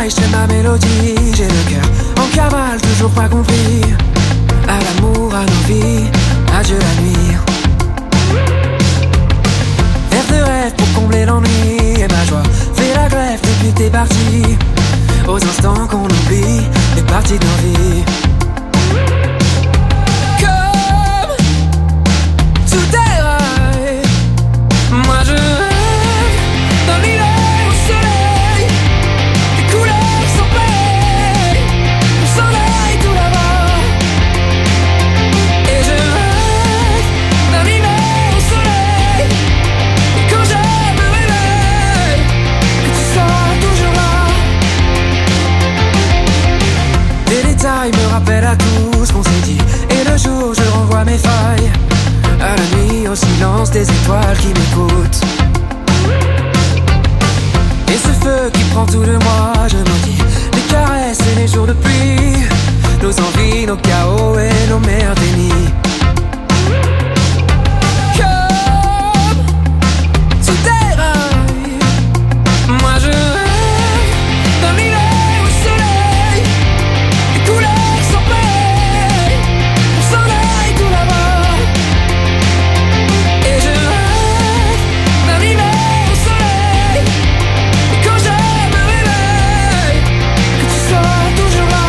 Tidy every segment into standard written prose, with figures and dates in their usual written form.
faille, je ma mélodie. J'ai le cœur en cavale, toujours pas compris. À l'amour, à nos vies, adieu la nuit. Rêve de rêve pour combler l'ennui. Et ma joie fait la grève depuis t'es parti. Aux instants qu'on oublie les parties de nos vies. Comme tout est rail, moi je rêve dans l'hiver au soleil. Les couleurs sont pareilles, on s'en aille tout là-bas. Et je rêve dans l'hiver au soleil. Et quand je me réveille, que tu sois toujours là. Des détails me rappellent à tout ce qu'on s'est dit. Et le jour je renvoie mes failles. À la nuit au silence des étoiles qui m'écoutent. Et ce feu qui prend tout de moi, je maudis les caresses et les jours de pluie. Nos envies, nos chaos et nos mers dénis. Comme tout est rail, moi je rêve dans l'hiver au soleil. Les couleurs sont pareilles, on s'en aille tout là-bas. Et je rêve dans l'hiver au soleil. Et quand je me réveille, que tu sois toujours là.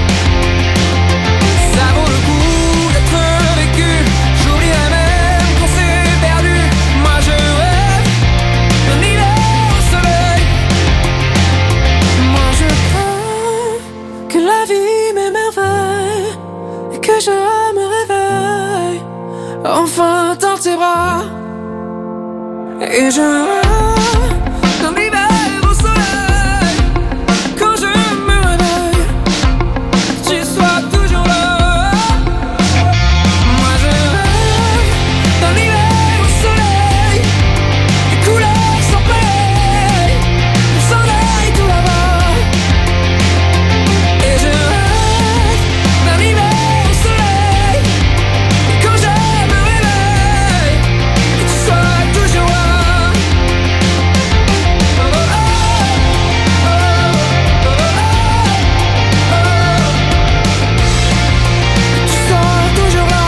Ça vaut le coup d'être vécu. J'oublierai même qu'on s'est perdu. Moi je rêve d'un hiver au soleil. Moi je rêve que la vie m'émerveille. Et que je me réveille enfin dans tes bras. Et je rêve d'un hiver au soleil. Quand je me réveille, que tu sois toujours là. Moi je rêve d'un hiver au soleil. Les couleurs sont pareilles, on s'en aille tout là-bas. Et je rêve d'un hiver au soleil. Et quand je me réveille, que tu sois toujours là. Oh, oh, oh, oh, oh, oh, que tu sois toujours là.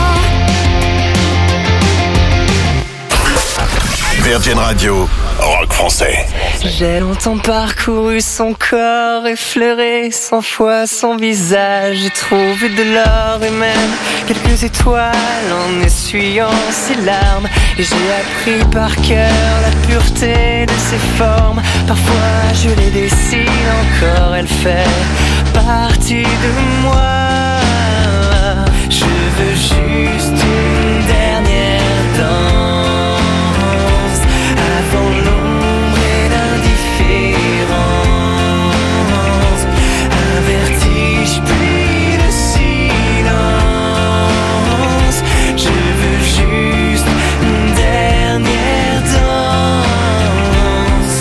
Virgin Radio, rock français. J'ai longtemps parcouru son corps, effleuré 100 fois son visage. J'ai trouvé de l'or et même quelques étoiles en essuyant ses larmes. Et j'ai appris par cœur la pureté de ses formes. Parfois je les dessine encore, elle fait partie de moi. Je veux juste une dernière danse avant l'ombre et l'indifférence. Un vertige puis le silence. Je veux juste une dernière danse.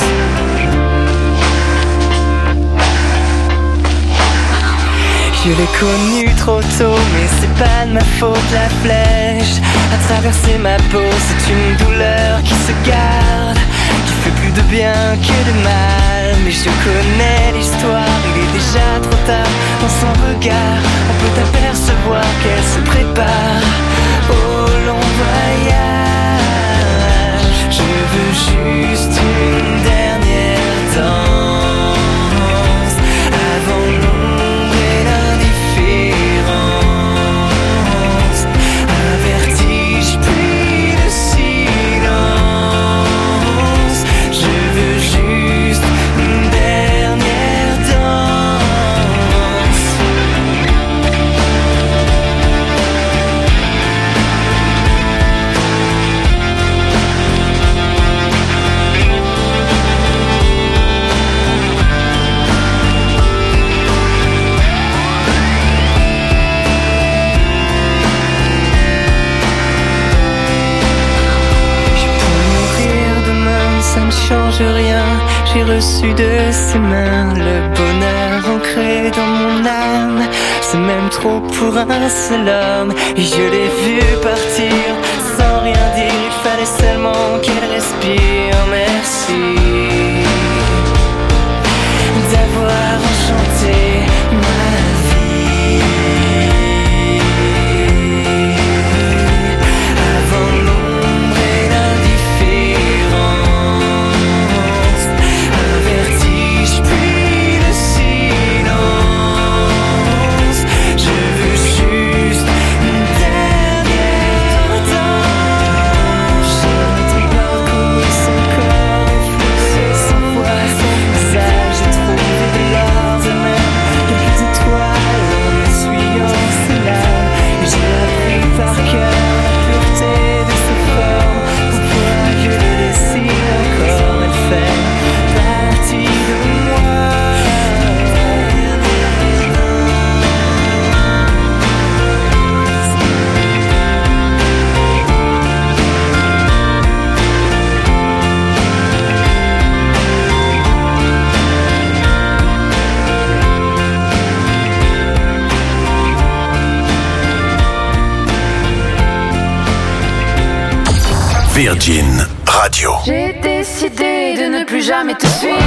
Je l'ai connu trop tôt, mais c'est pas de ma faute. La flèche a traversé ma peau, c'est une douleur qui se garde, qui fait plus de bien que de mal. Mais je connais l'histoire, il est déjà trop tard. Dans son regard, on peut apercevoir qu'elle se prépare au long voyage. Je veux juste une dernière danse avant l'ombre et l'indifférence. Un vertige puis le silence. Je veux juste une dernière danse. Ça ne change rien, j'ai reçu de ses mains le bonheur ancré dans mon âme. C'est même trop pour un seul homme. Et je l'ai vu partir sans rien dire, il fallait seulement qu'elle respire. Merci d'avoir Virgin Radio. J'ai décidé de ne plus jamais te suivre.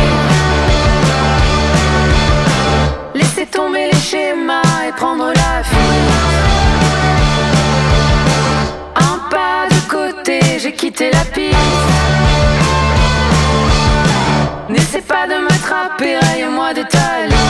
Laisser tomber les schémas et prendre la fuite. Un pas de côté, j'ai quitté la piste. N'essaie pas de m'attraper, raye-moi de ta liste.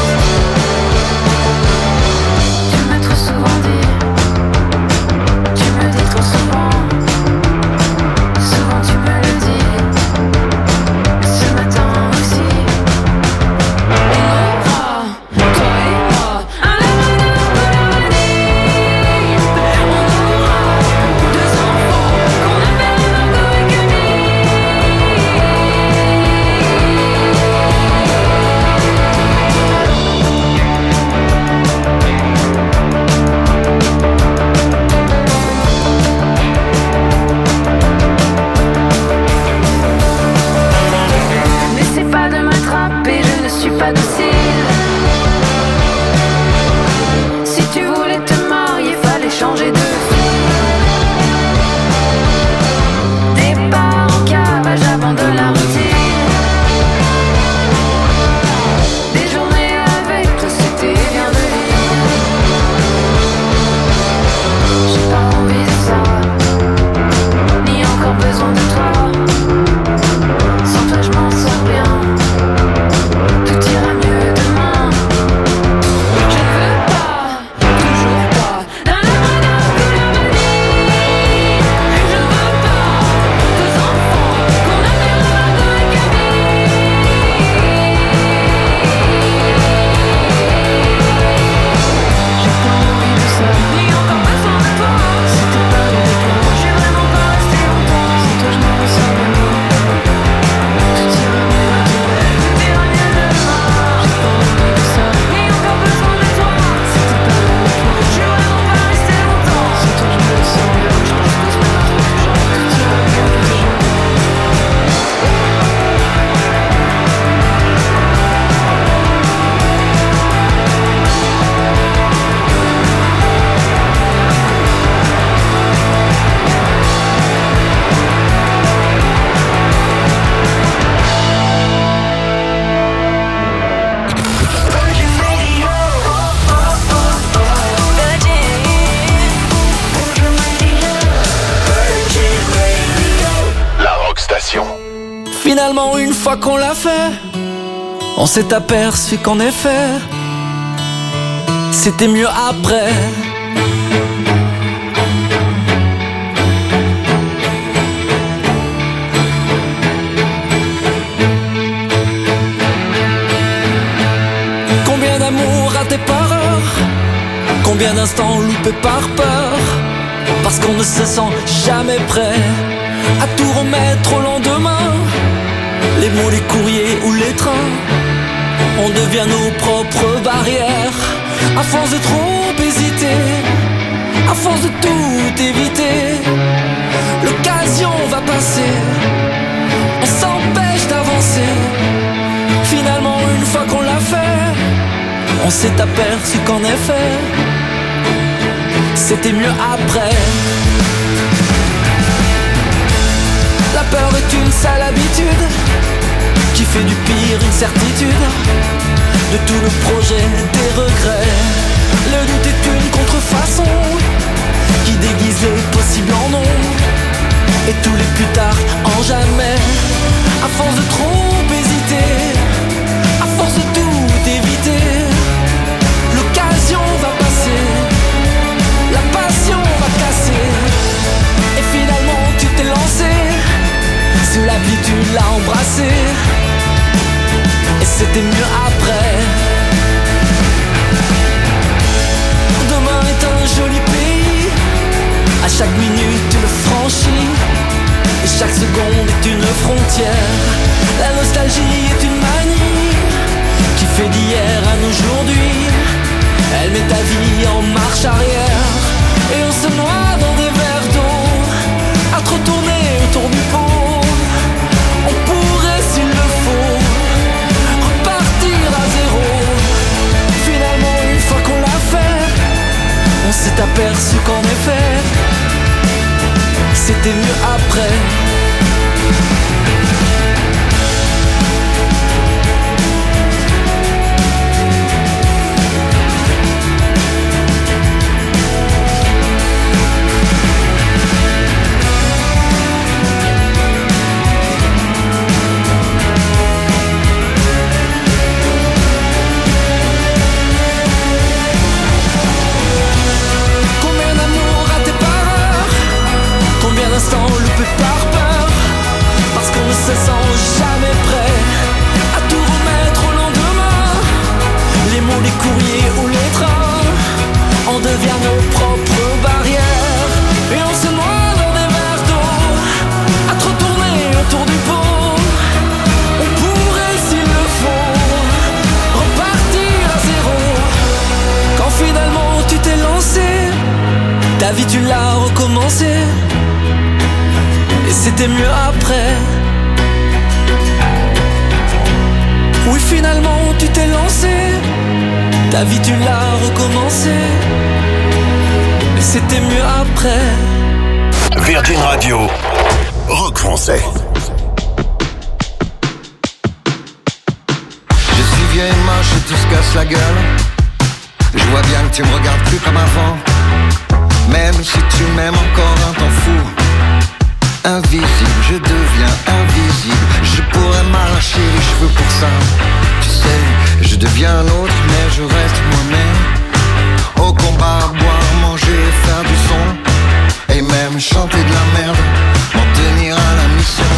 Tu m'as trop souvent dit, tu me dis trop souvent. Souvent tu me le dis, ce matin aussi. On aura, toi et moi, un amour de l'harmonie. On aura 2 enfants qu'on appelle Margot et Camille. N'essaie pas de m'attraper, je ne suis pas docile. Si tu voulais te marier, fallait changer de fille. Départ en cavale, j'abandonne la routine. Des journées avec toi, c'était bien de vivre. J'ai pas envie de ça, ni encore besoin de toi. Sans toi je m'en sors bien, tout ira mieux demain. Je ne veux pas, toujours pas, d'un amour de l'harmonie. Je ne veux pas 2 enfants qu'on appelle Margot et Camille. J'ai pas envie de ça, ni encore besoin de toi. C'était pas le déclin, je vais vraiment pas rester longtemps. Sans toi je m'en ressens bien. Tout ira mieux demain, tout ira mieux demain. J'ai pas envie de ça, ni encore besoin de toi. C'était pas le déclin, je vais vraiment pas rester longtemps. Sans toi je me sens bien, je pense que c'est pas trop que j'en tout ira mieux demain. La Rock Station. Finalement, une fois qu'on l'a fait, on s'est aperçu qu'en effet, c'était mieux après. Combien d'amour raté par heure, combien d'instants loupés par peur, parce qu'on ne se sent jamais prêt à tout remettre au lendemain. Les mots, les courriers ou les trains, on devient nos propres barrières. À force de trop hésiter, à force de tout éviter, l'occasion va passer, on s'empêche d'avancer. Finalement, une fois qu'on l'a fait, on s'est aperçu qu'en effet, c'était mieux après. La peur est une sale habitude qui fait du pire une certitude. De tout le projet, des regrets. Le doute est une contrefaçon qui déguise le possible en non, et tous les plus tard en jamais. À force de trop hésiter, à force de tout éviter, l'occasion va passer, la passion va casser. Et finalement tu t'es lancé, sous la pluie tu l'as embrassé, et c'était mieux après. Demain est un joli pays, à chaque minute tu le franchis, et chaque seconde est une frontière. La nostalgie est une manie qui fait d'hier à aujourd'hui. Elle met ta vie en marche arrière, et on se noie dans des verres d'eau, à trop tourner autour du pot. On pourrait, s'il le faut, repartir à zéro. Finalement, une fois qu'on l'a fait, on s'est aperçu qu'en effet, c'était mieux après. les courriers ou les trains, on devient nos propres barrières. Et on se noie dans des verres d'eau, à trop tourner autour du pot. On pourrait, s'il le faut, repartir à zéro. Quand finalement tu t'es lancé, ta vie tu l'as recommencé. Et c'était mieux après. Oui, finalement tu t'es lancé, ta vie tu l'as recommencé. Et c'était mieux après. Virgin Radio, rock français. Je suis vieux et moche et tout se casse la gueule. Je vois bien que tu me regardes plus comme avant. Même si tu m'aimes encore un temps fou. Invisible, je deviens invisible. Je pourrais m'arracher les cheveux pour ça. Tu sais, je deviens un autre, mais je reste moi-même. Au combat, boire, manger, faire du son. Et même chanter de la merde, m'en tenir à la mission.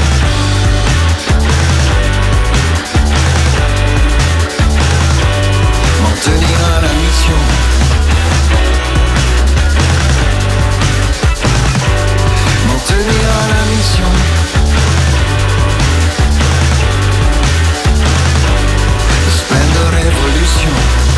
M'en tenir à la mission. M'en tenir à la mission. Splendor Révolution.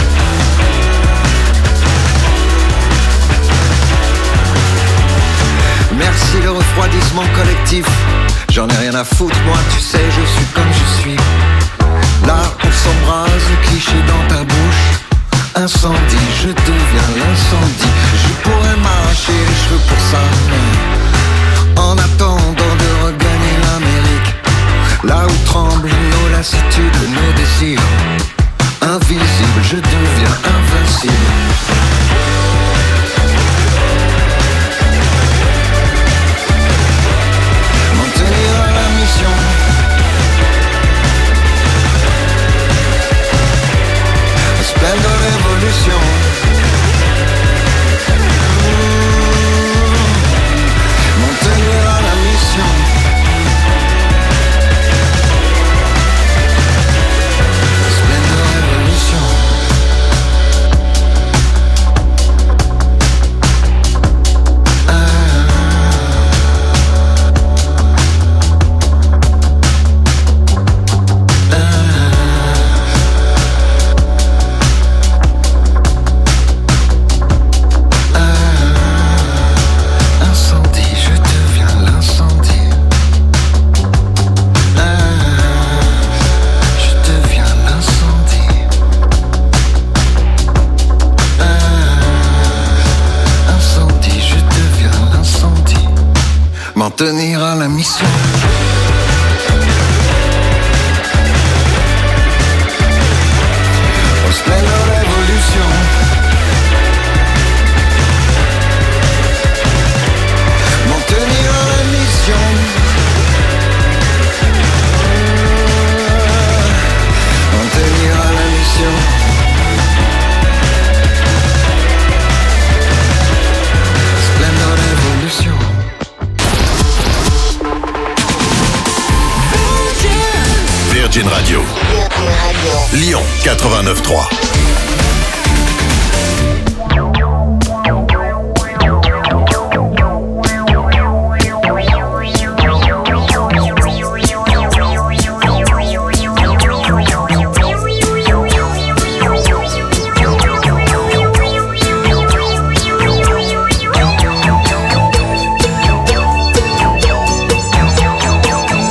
Merci le refroidissement collectif. J'en ai rien à foutre, moi tu sais, je suis comme je suis. Là on s'embrase, cliché dans ta bouche. Incendie, je deviens l'incendie. Je pourrais m'arracher les cheveux pour ça, mais en attendant de regagner l'Amérique, là où tremblent nos lassitudes, nos désirs. Invisible, je deviens invincible. M'en tenir à la mission. Splendor Révolution. M'en tenir à la mission. Splendor Révolution. Incendie, je deviens l'incendie. Je deviens l'incendie. Incendie, je deviens l'incendie. M'en tenir à la mission. Au Splendor Révolution. M'en tenir à la mission. M'en tenir à la mission. Splendor Révolution. Virgin Radio. Lyon 89.3.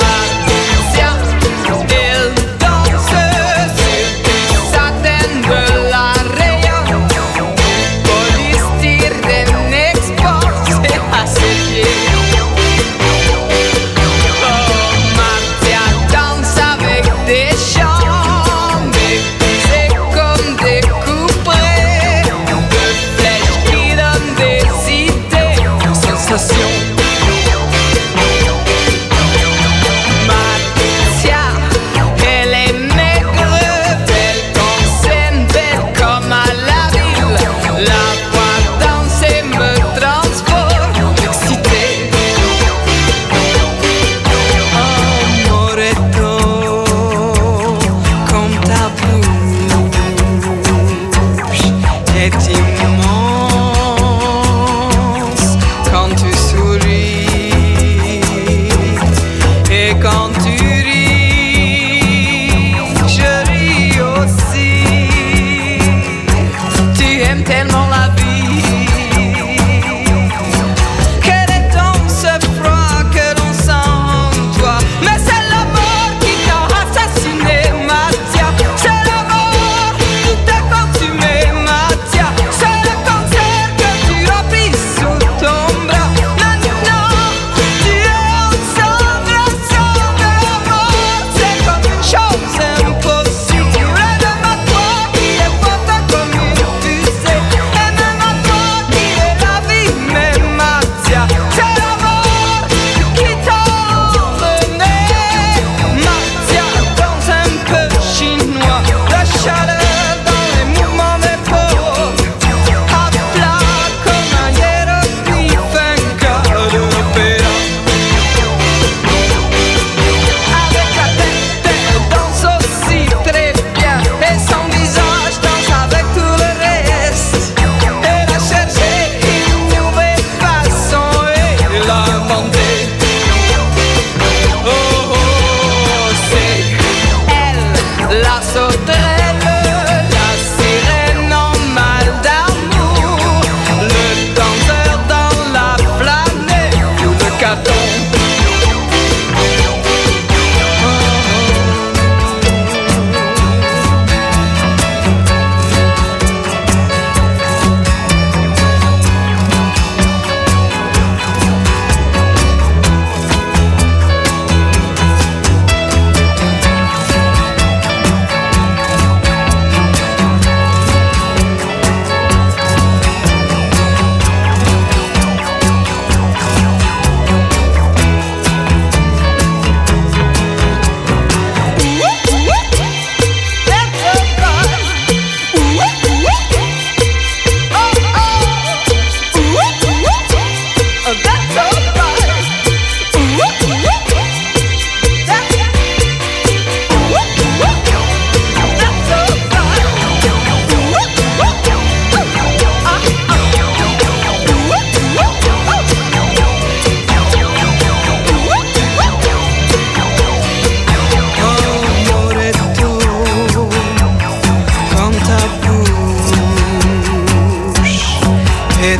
Elle danse sur certaines gueules.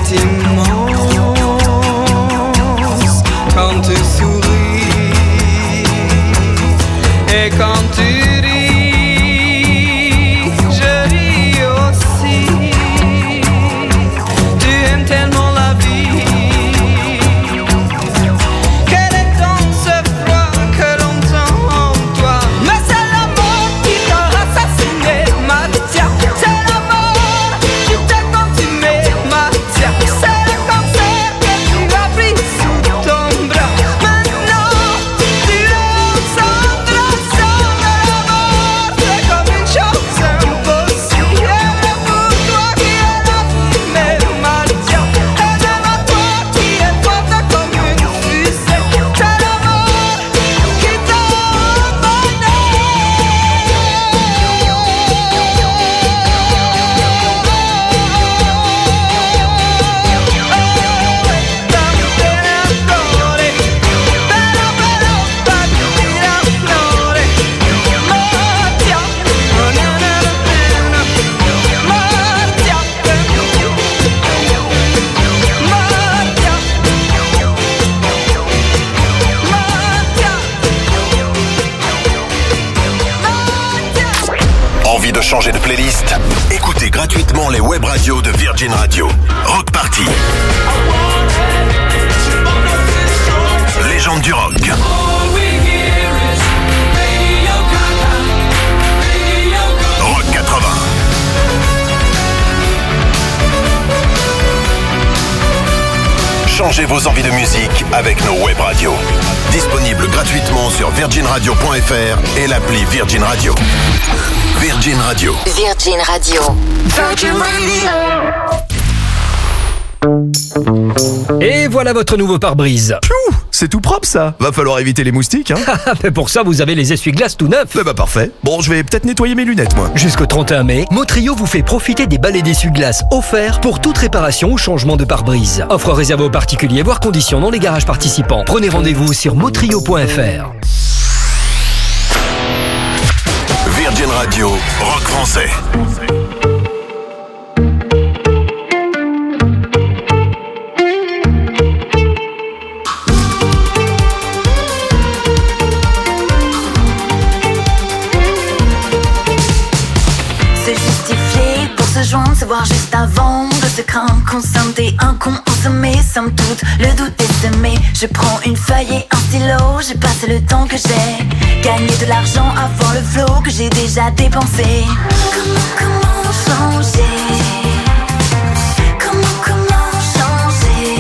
est immense quand tu souris et quand tu ris, je ris aussi. Tu aimes tellement la vie. Quel est donc ce froid que l'on sent en toi? Mais c'est la mort qui t'a assassiné, Mathia. C'est la mort qui t'a consumé, Mathia. C'est le cancer que tu as pris sous ton bras. Maintenant, tu es Sandra, Sandra, la mort. C'est comme une chose impossible. Et pour toi qui es la fumée, Mathia. Et même à toi qui es forte comme une fusée. C'est la mort qui t'a abandonné. Envie de changer de playlist? Écoutez gratuitement les web radios de Virgin Radio. Rock Party. Légende du rock. Rock 80. Changez vos envies de musique avec nos web radios. Disponible gratuitement sur virginradio.fr et l'appli Virgin Radio. Virgin Radio. Virgin Radio. Virgin Radio. Et voilà votre nouveau pare-brise. Pfiou, c'est tout propre ça. Va falloir éviter les moustiques, hein. Mais pour ça, vous avez les essuie-glaces tout neufs. Bah parfait. Bon, je vais peut-être nettoyer mes lunettes, moi. Jusqu'au 31 mai, Motrio vous fait profiter des balais d'essuie-glaces offerts pour toute réparation ou changement de pare-brise. Offre réservée aux particuliers, voire conditions dans les garages participants. Prenez rendez-vous sur motrio.fr. Virgin Radio, rock français. Se justifier pour se joindre, se voir juste avant de se craindre, conscienter un con ensemé, somme toute, le doute est semé. Je prends une feuille et un stylo, j'ai passé le temps que j'ai gagné de l'argent avant le flot que j'ai déjà dépensé. Comment changer? Comment changer?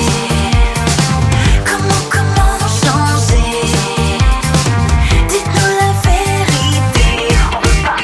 Comment changer? Dites-nous la vérité. On veut pas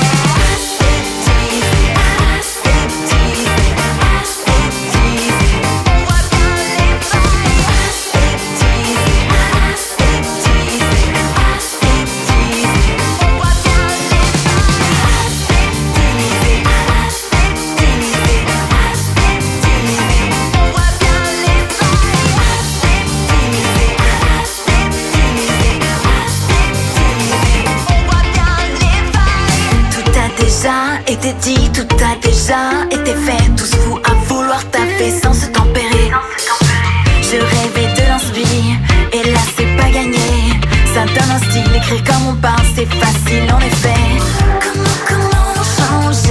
été dit, tout a déjà été fait. Tous fous à vouloir taffer sans se tempérer. Je rêvais de l'inspire, et là c'est pas gagné. Ça donne un style, écrire comme on parle, c'est facile en effet. Comment changer?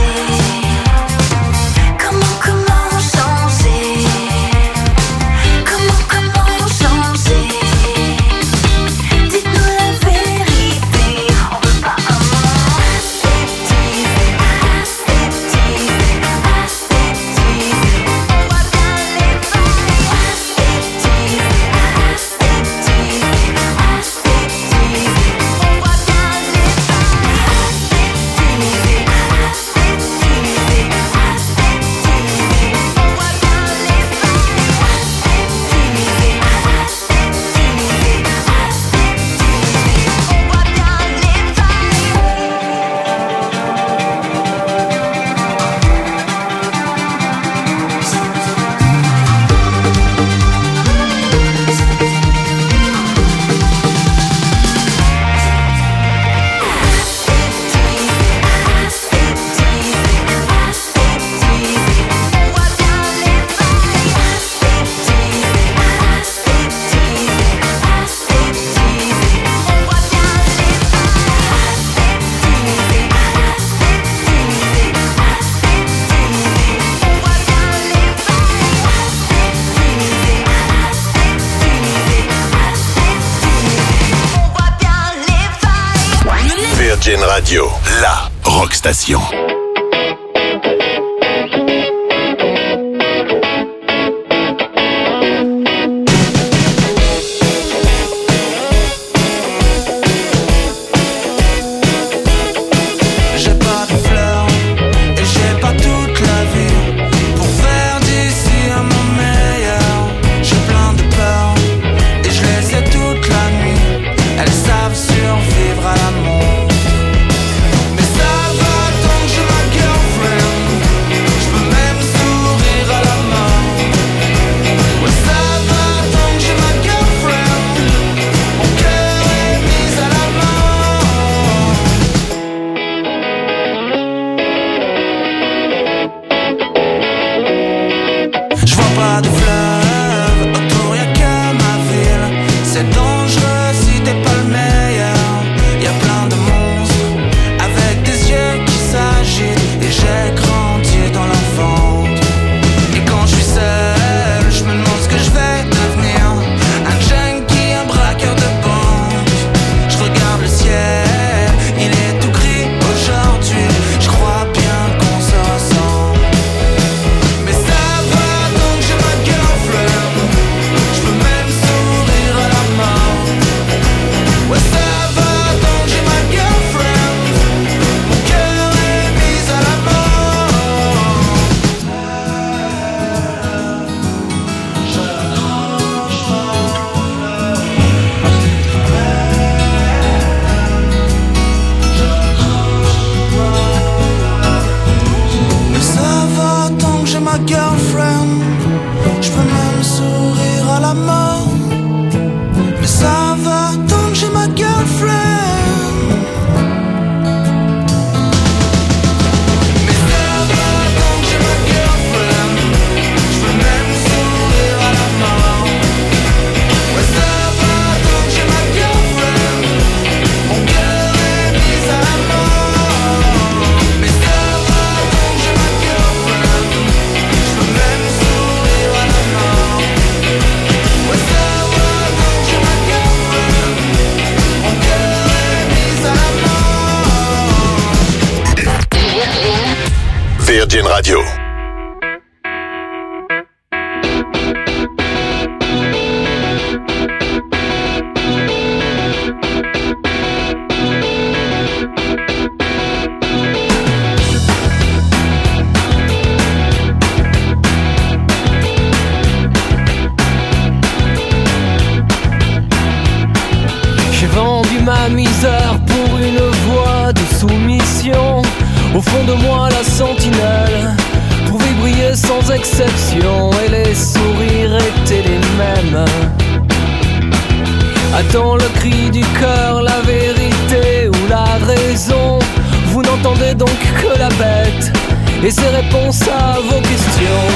Comment changer? Comment changer? Dites-nous la vérité, on veut pas un mot. Aseptiser, aseptiser, aseptiser. On voit bien les failles. Aseptiser, aseptiser, aseptiser. On voit bien les failles. Radio, la rock station. Survivre à l'amour. Mais ça va tant que j'ai ma girlfriend. Virgin Radio. J'ai vendu ma misère pour une voie de soumission. Au fond de moi la sentinelle pouvait briller sans exception, et les sourires étaient les mêmes. Attends le cri du cœur, la vérité ou la raison. Vous n'entendez donc que la bête et ses réponses à vos questions.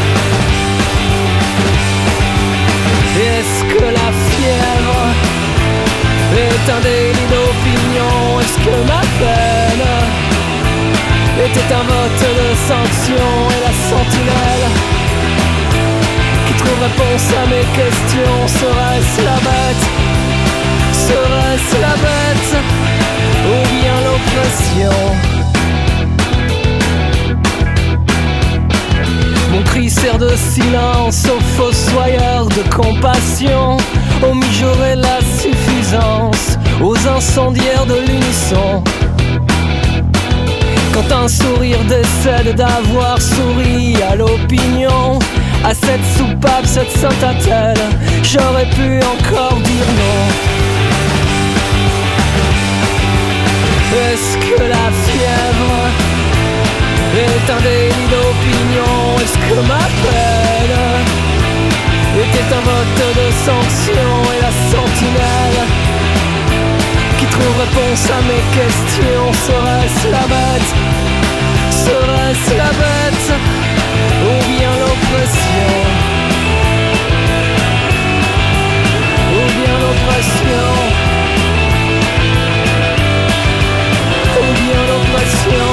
Est-ce que la fièvre est un délit d'opinion? Est-ce que ma peine était un vote de sanction? Et la sentinelle qui trouve réponse à mes questions, serait-ce la bête? Serait-ce la bête ou bien l'oppression? Mon cri sert de silence aux fossoyeurs de compassion, aux mijaurés la suffisance, aux incendiaires de l'unisson. Quand un sourire décède d'avoir souri à l'opinion, à cette soupape, cette sainte attelle, j'aurais pu encore dire non. Est-ce que la fièvre est un délit d'opinion? Est-ce que ma peine était un vote de sanction? Et la sentinelle qui trouve réponse à mes questions, serait-ce la bête? Serait-ce la bête ou bien l'oppression? Ou bien l'oppression? Ou bien l'oppression?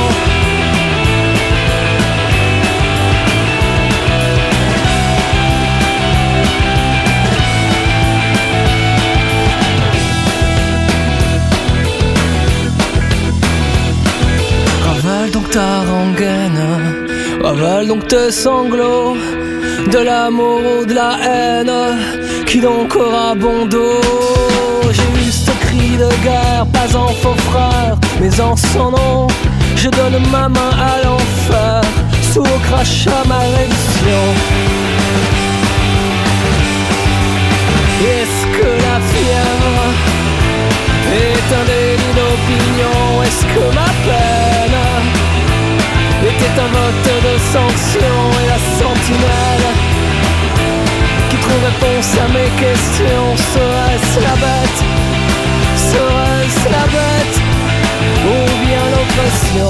gaine. Avale donc tes sanglots, de l'amour ou de la haine, qui donc aura bon dos? J'ai eu ce cri de guerre, pas en faux frère, mais en son nom. Je donne ma main à l'enfer, sous au crachat ma réduction. Est-ce que la fièvre est un délit d'opinion? Est-ce que ma peine était un vote de sanction? Et la sentinelle qui trouve réponse à mes questions, serait-ce la bête? Serait-ce la bête? Ou bien l'oppression?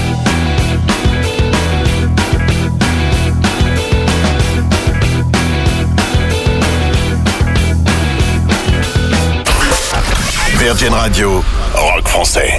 Virgin Radio, rock français.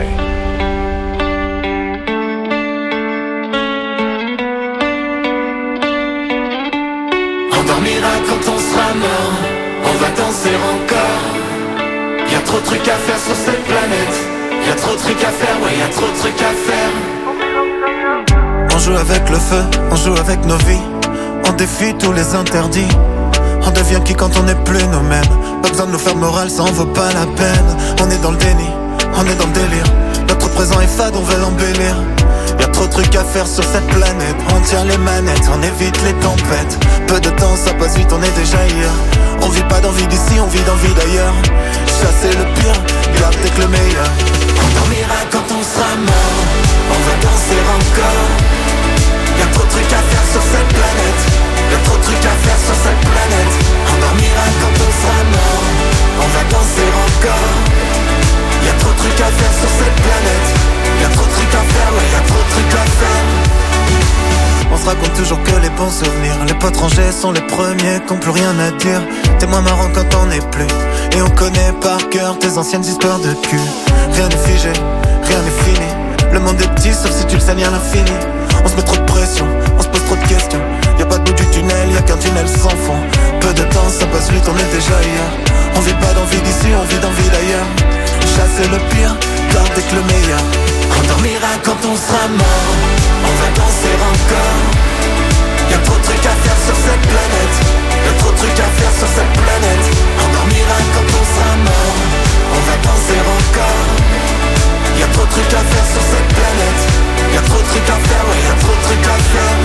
On dormira quand on sera mort, on va danser encore. Y'a trop de trucs à faire sur cette planète, y'a trop de trucs à faire, ouais y'a trop de trucs à faire. On joue avec le feu, on joue avec nos vies, on défie tous les interdits. On devient qui quand on n'est plus nous-mêmes. Pas besoin de nous faire morale, ça en vaut pas la peine. On est dans le déni, on est dans le délire. Notre présent est fade, on veut l'embellir. Y'a trop de trucs à faire sur cette planète. On tient les manettes, on évite les tempêtes. Peu de temps, ça passe vite, on est déjà ailleurs. On vit pas d'envie d'ici, on vit d'envie d'ailleurs. Chasser le pire, garder que le meilleur. On dormira quand on sera mort, on va danser encore. Y'a trop de trucs à faire sur cette planète, y'a trop de trucs à faire sur cette planète. On dormira quand on sera mort, on va danser encore. Y'a trop de trucs à faire sur cette planète, y'a trop de trucs à faire, ouais y'a trop de trucs à faire. On se raconte toujours que les bons souvenirs. Les potes rangés sont les premiers qui ont plus rien à dire. T'es moins marrant quand on n'est plus. Et on connaît par cœur tes anciennes histoires de cul. Rien n'est figé, rien n'est fini. Le monde est petit sauf si tu le saignes à l'infini. On se met trop de pression, on se pose trop de questions. Y'a pas de bout du tunnel, y'a qu'un tunnel sans fond. Peu de temps, ça passe vite, on est déjà ailleurs. On vit pas d'envie d'ici, on vit d'envie d'ailleurs. Chasser le pire, garder que le meilleur. On dormira quand on sera mort, on va danser encore. Y'a trop de trucs à faire sur cette planète, y'a trop de trucs à faire sur cette planète. On dormira quand on sera mort, on va danser encore. Y'a trop de trucs à faire sur cette planète, y'a trop de trucs à faire, ouais y'a trop de trucs à faire.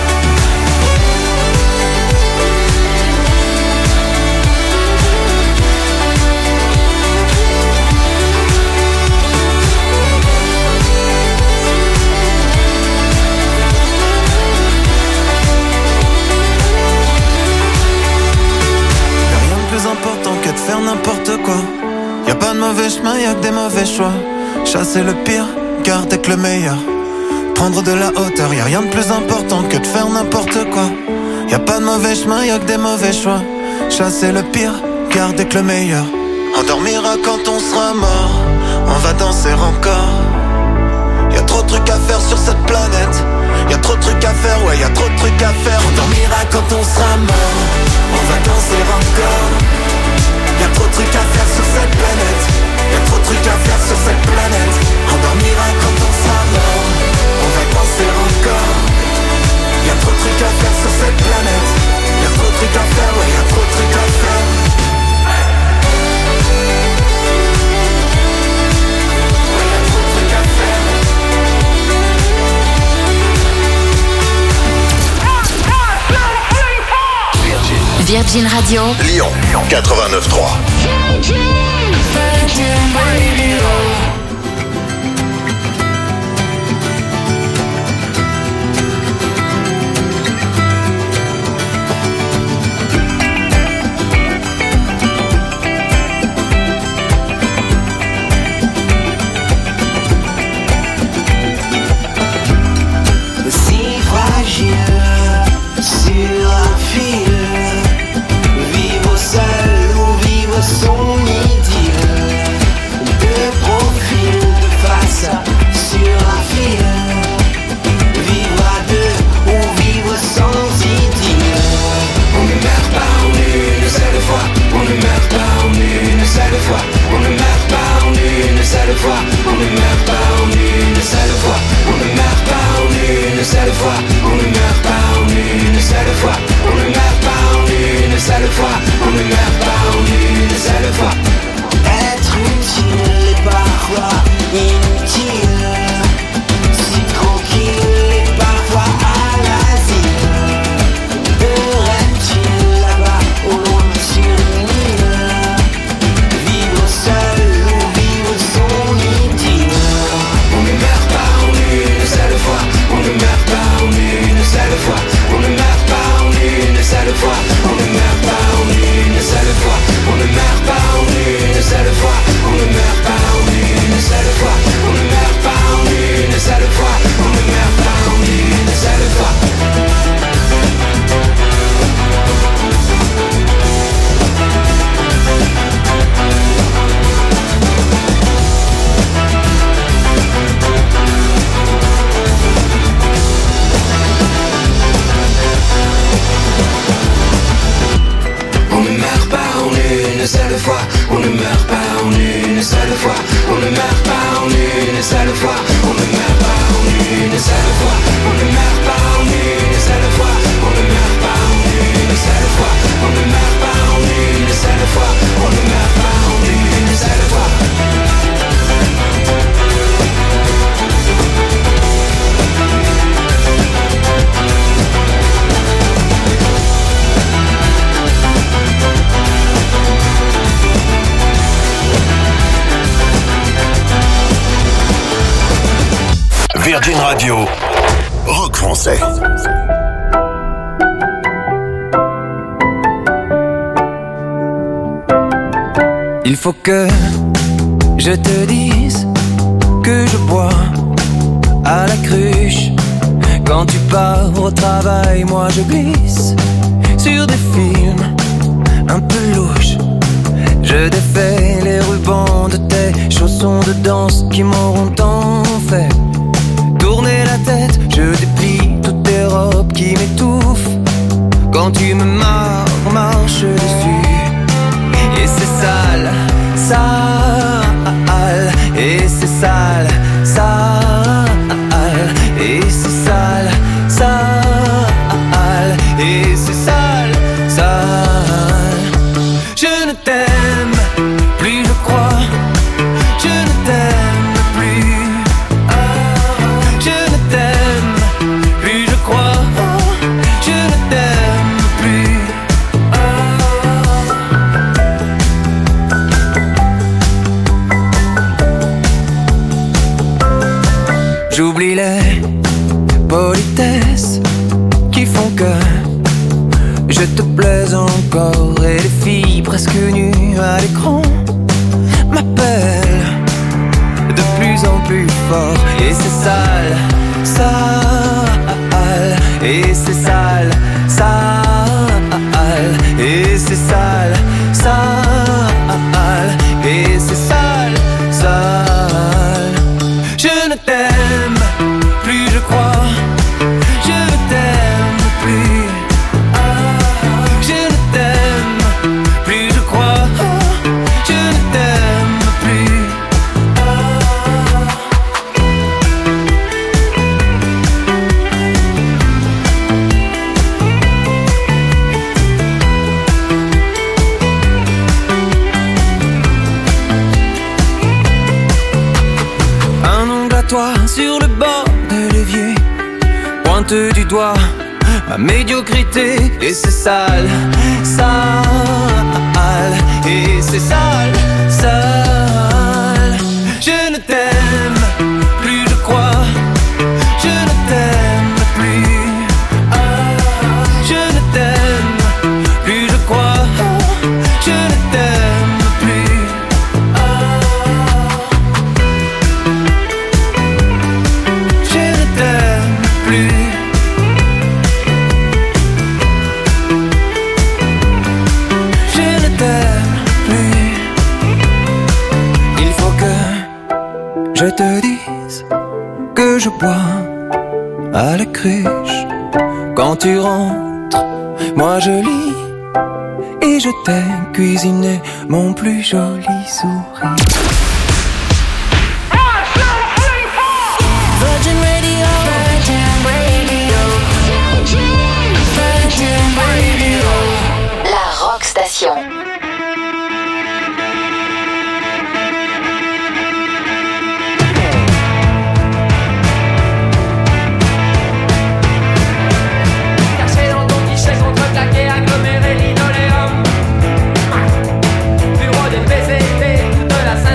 Important que de faire n'importe quoi. Y'a pas de mauvais chemin, y'a que des mauvais choix. Chasser le pire, garder que le meilleur. Prendre de la hauteur, y'a rien de plus important que de faire n'importe quoi. Y'a pas de mauvais chemin, y'a que des mauvais choix. Chasser le pire, garder que le meilleur. On dormira quand on sera mort, on va danser encore. Y'a trop de trucs à faire sur cette planète, y'a trop de trucs à faire, ouais y'a trop de trucs à faire. On dormira quand on sera mort, on va danser encore. Y'a trop de trucs à faire sur cette planète, y'a trop de trucs à faire sur cette planète. On dormira quand on sera mort, on va danser encore. Y'a trop de trucs à faire sur cette planète, y'a trop de trucs à faire, ouais y'a trop de trucs à faire. Virgin Radio Lyon 89.3. Si fragile sur un fil, vivre seul ou vivre son idylle, de Virgin Radio, rock français. Il faut que je te dise que je bois à la cruche. Quand tu pars au travail, moi je glisse sur des films un peu louches. Je défais les rubans de tes chaussons de danse qui m'auront tant fait tourner la tête. Je déplie toutes tes robes qui m'étouffent quand tu me marches dessus. Et c'est sale, sale, et c'est sale, sale, et c'est sale, sale, et c'est sale, sale. Je ne t'aime plus, je crois. Je ne t'aime plus. Je ne t'aime plus, je crois. Je ne t'aime plus. J'oublie les politesses qui font que je te plais encore. Et les filles presque nues à l'écran m'appellent de plus en plus fort. Et c'est sale, sale, et c'est sale, sale, et c'est sale, sale, et c'est sale, sale. Je ne t'aime plus, je crois. Je ne t'aime plus. Je ne t'aime plus, je crois. Je ne t'aime plus. Un ongle à toi sur le bord de l'évier pointe du doigt ma médiocrité. Et c'est sale, sale, et c'est sale, sale. Je ne t'aime plus, je crois. Je ne t'aime plus. Je ne t'aime plus, je crois. Je ne t'aime plus. Je ne t'aime plus. Je ne t'aime plus. Il faut que je te dise que je bois à la cruche. Quand tu rentres, moi je lis et je t'ai cuisiné mon plus joli sourire. Virgin Radio, Virgin Radio, Virgin Radio, La Rock Station. Caché dans ton guichet contre-claqué, aggloméré linoléum. Bureau des PCP, toute la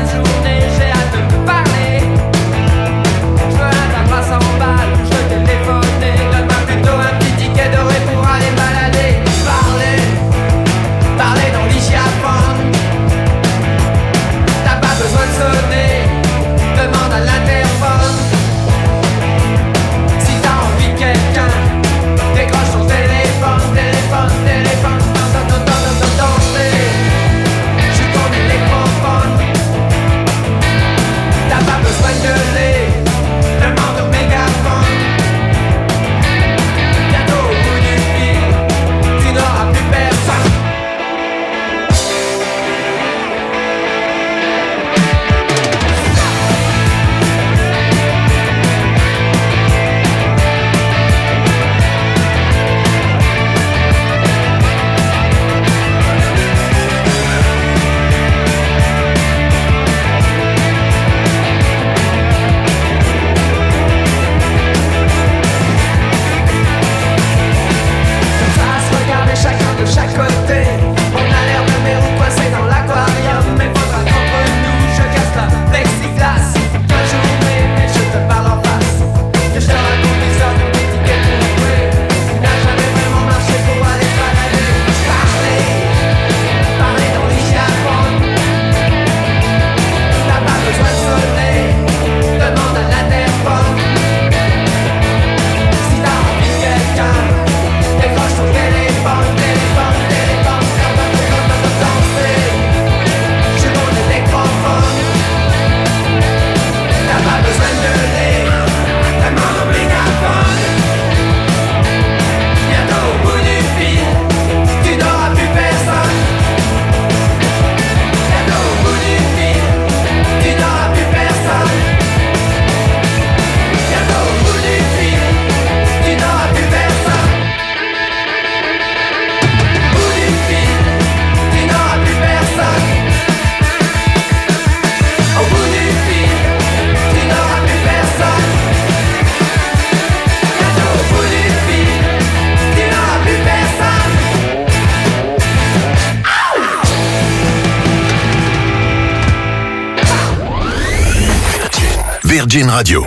Virgin Radio.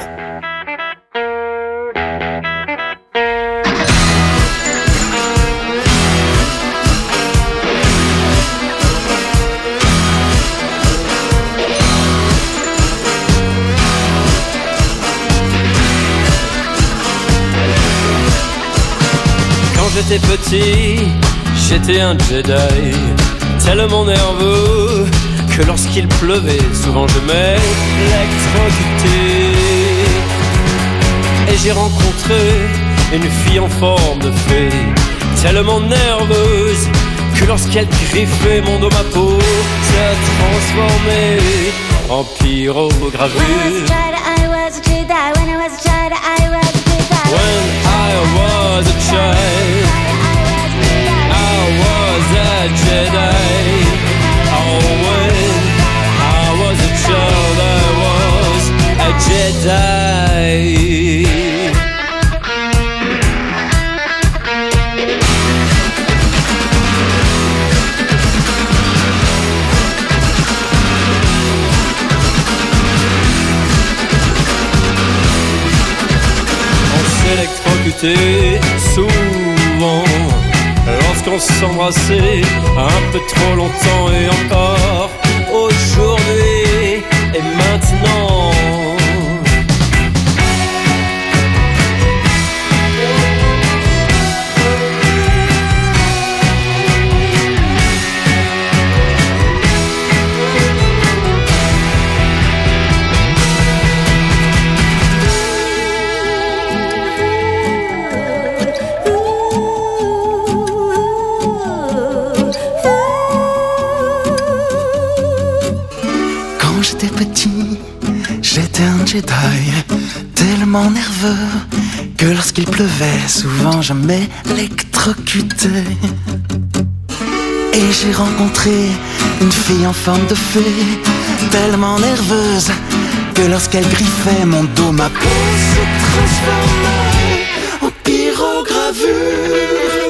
Quand j'étais petit, j'étais un Jedi, tellement nerveux que lorsqu'il pleuvait, souvent je m'électrocutais. Et j'ai rencontré une fille en forme de fée, tellement nerveuse que lorsqu'elle griffait mon dos, ma peau s'est transformée en pyrogravure. I was a Jedi, when I was a child, I was a Jedi. When I was a child, I was a Jedi. Oh, when I was a child, I was a Jedi. Électrocuté souvent lorsqu'on s'embrassait un peu trop longtemps, et encore aujourd'hui et maintenant. J'étais un Jedi, tellement nerveux que lorsqu'il pleuvait, souvent je m'électrocutais. Et j'ai rencontré une fille en forme de fée, tellement nerveuse que lorsqu'elle griffait mon dos, ma peau se transformait en pyrogravure.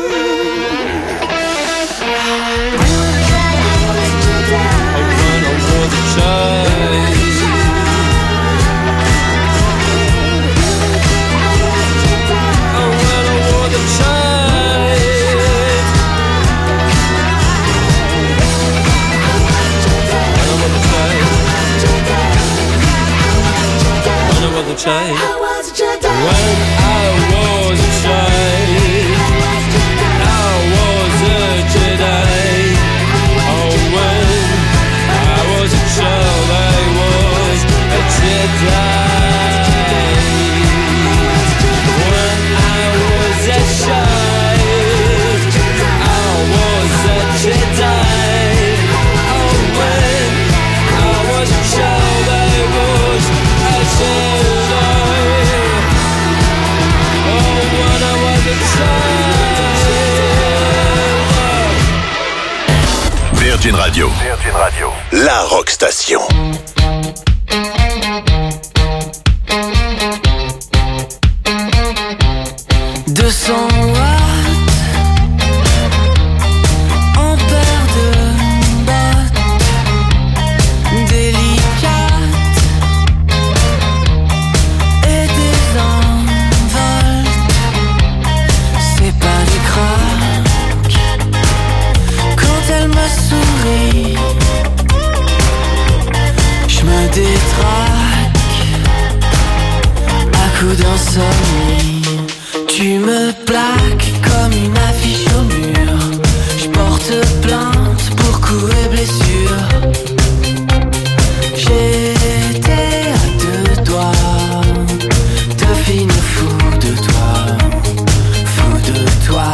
Child. When I was a child, I was a Jedi. Oh, when I was a child, I was a Jedi. When I was a child, I was a Jedi. Oh, when I was a child, I was a Jedi. Virgin Radio. Virgin Radio. La rock station. D'insomnie, tu me plaques comme une affiche au mur. Je porte plainte pour coups et blessures. J'étais à 2 doigts de finir fou de toi, fou de toi.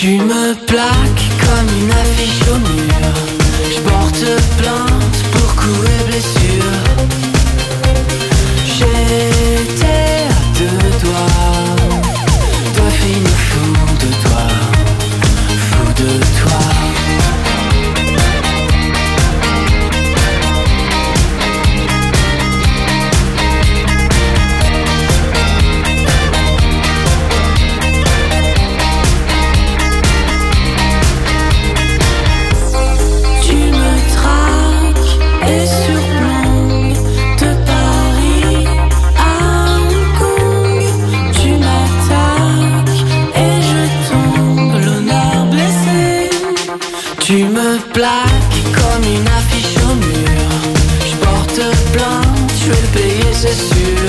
Tu me plaques comme une affiche au mur. Je porte plainte pour coups et blessures. J'étais à deux doigts de finir fou de toi, fou de toi. Tu me plaques comme une affiche au mur. Je porte plainte, je vais le payer c'est sûr.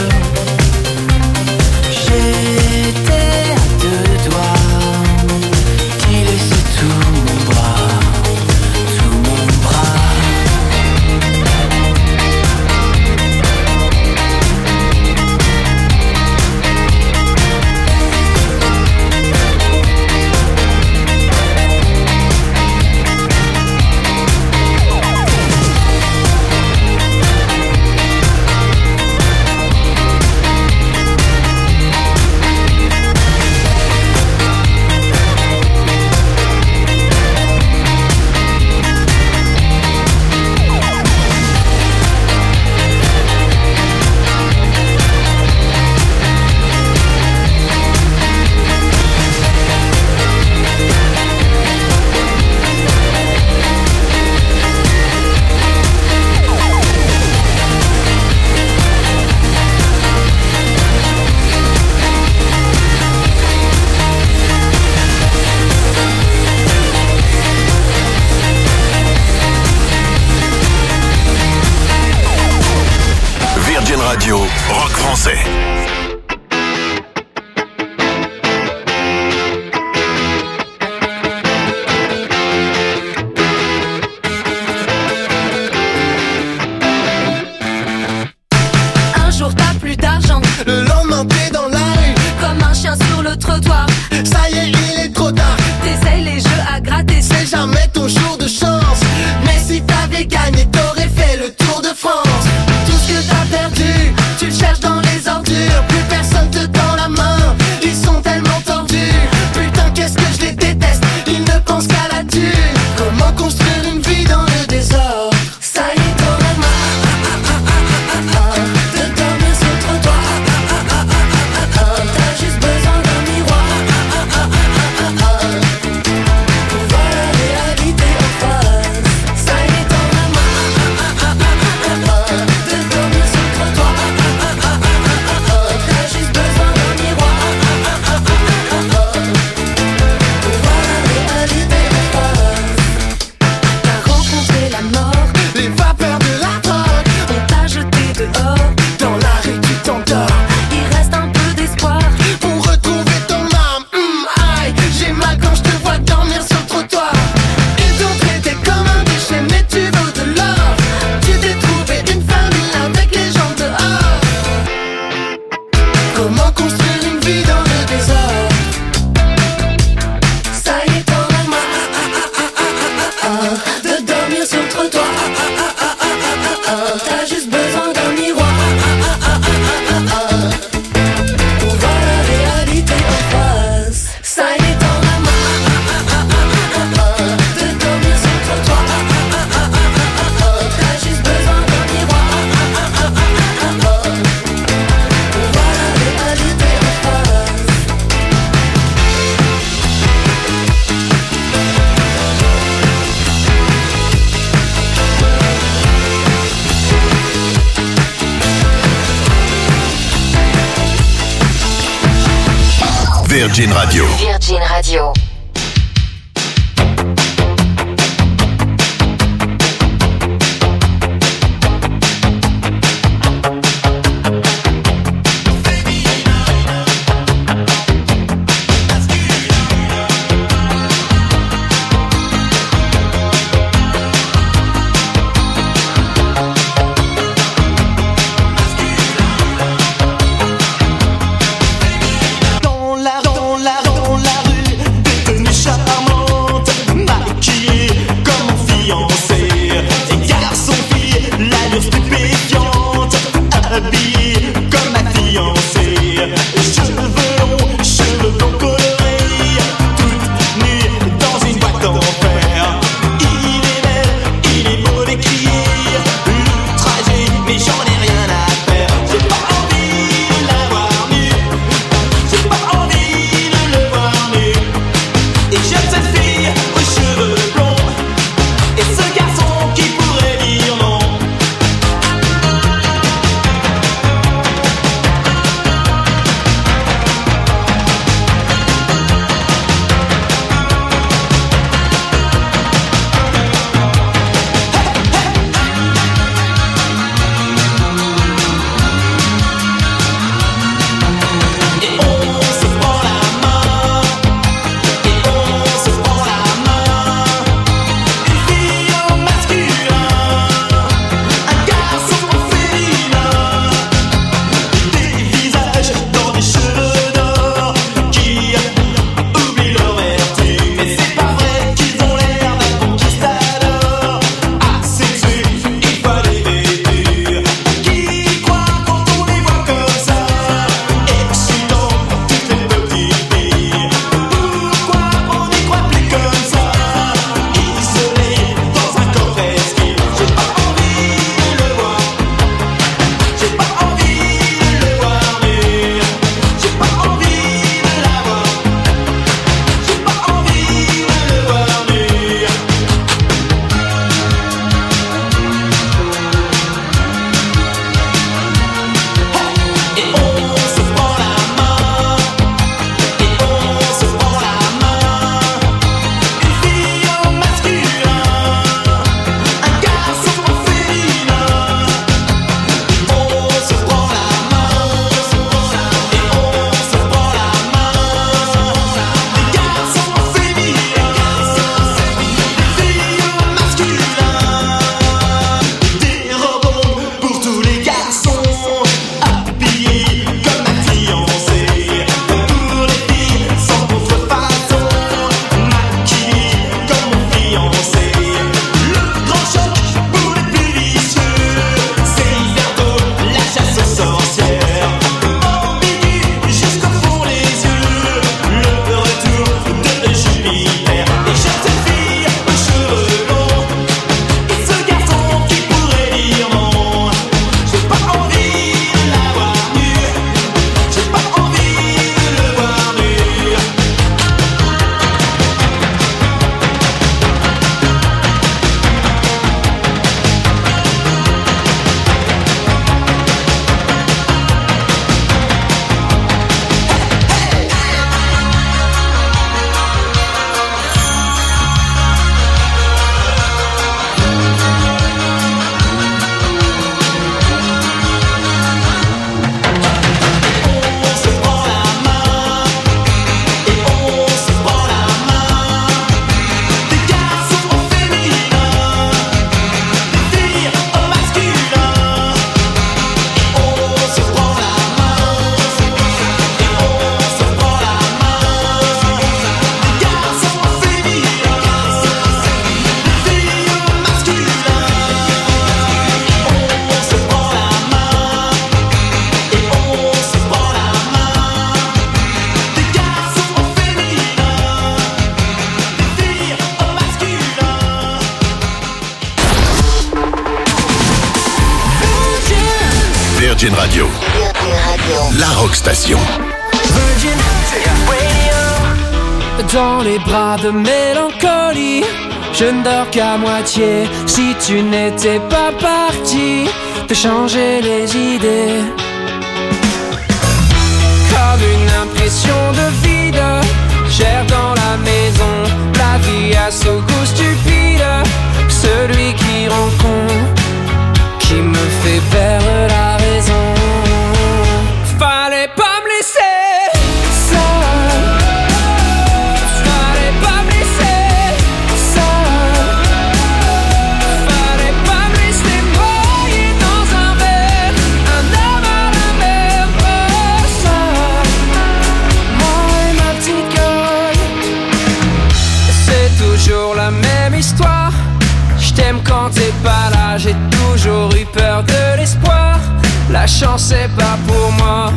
J'étais à deux doigts d'y laisser tout mon bras, tout mon bras. Radio, rock français. Un jour t'as plus d'argent, le lendemain t'es dans la rue, comme un chien sur le trottoir. Ça y est, il est trop tard. T'essayes les jeux à gratter, c'est jamais ton jour de chance. Mais si t'avais gagné, t'aurais fait le tour de France. Tout ce que t'as perdu, tu le cherches dans les ordures. Plus personne te tend la main, ils sont tellement tordus. Putain, qu'est-ce que je les déteste, ils ne pensent qu'à la thune. Comment construire une vie dans le désordre? Ça y est, t'en as marre de dormir sur le trottoir. T'as juste besoin d'un miroir pour voir la réalité en face. Ça y est, t'en as marre de dormir sur le trottoir. T'as juste besoin d'un miroir pour voir la réalité en face. T'as rencontré la mort, les vapeurs de la drogue, on t'a jeté dehors. dans la rue tu t'endors. Il reste un peu d'espoir Pour retrouver ton âme, aïe, j'ai mal quand je te vois dormir sur le trottoir. Ils t'ont traité comme un déchet, mais tu vaux de l'or. Tu t'es trouvé une famille avec les gens dehors. Comment construire une vie dans le désordre? Ça y est, t'en as marre de dormir sur le trottoir. T'as juste besoin d'un miroir pour voir la réalité en face. Ça y est, t'en as marre de dormir sur le trottoir. T'as juste besoin d'un miroir pour voir la réalité en face. Virgin Radio. Virgin Radio. Dans la rue, Virgin Radio. La Rock Station. Virgin Radio. Dans les bras de mélancolie, je ne dors qu'à moitié. Si tu n'étais pas parti, de changer les idées. Comme une impression de vide, j'erre dans la maison. La vie a ce goût stupide, celui qui rend con, qui me fait perdre la raison. Fallait pas me laisser seul. Fallait pas me laisser seul. Fallait pas me laisser noyer dans un verre, un homme à la mer, seul. Moi et ma petite gueule, c'est toujours la même histoire. Je t'aime quand t'es pas là, j'ai toujours eu peur de l'espoir. La chance c'est pas pour moi.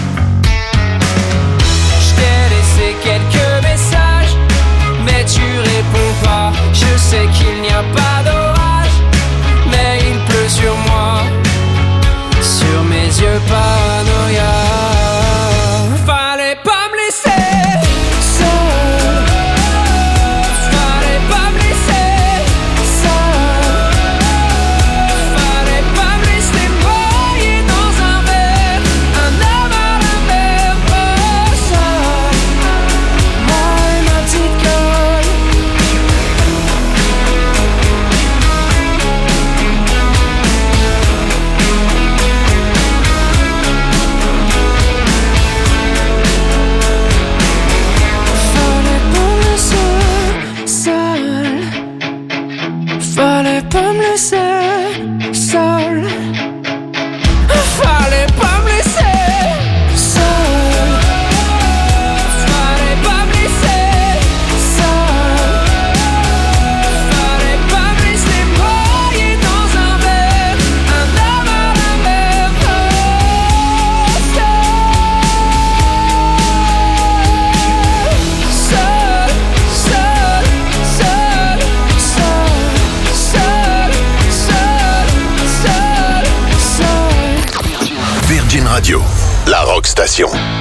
Je t'ai laissé quelques messages, mais tu réponds pas. Je sais qu'il n'y a pas d'orage, mais il pleut sur moi, sur mes yeux paranoïa. Fallait pas me laisser seul. Fallait pas me laisser seul. Fallait pas me laisser noyer dans un verre, un homme à la mer, seul. Moi et ma petite gueule. Fallait pas me laisser seul. Fallait pas me laisser seul. Fallait pas me laisser seul. Fallait pas me laisser noyer dans un verre, un homme à la mer, seul, seul, seul, seul, seul, seul, seul. Virgin Radio, la Rock Station.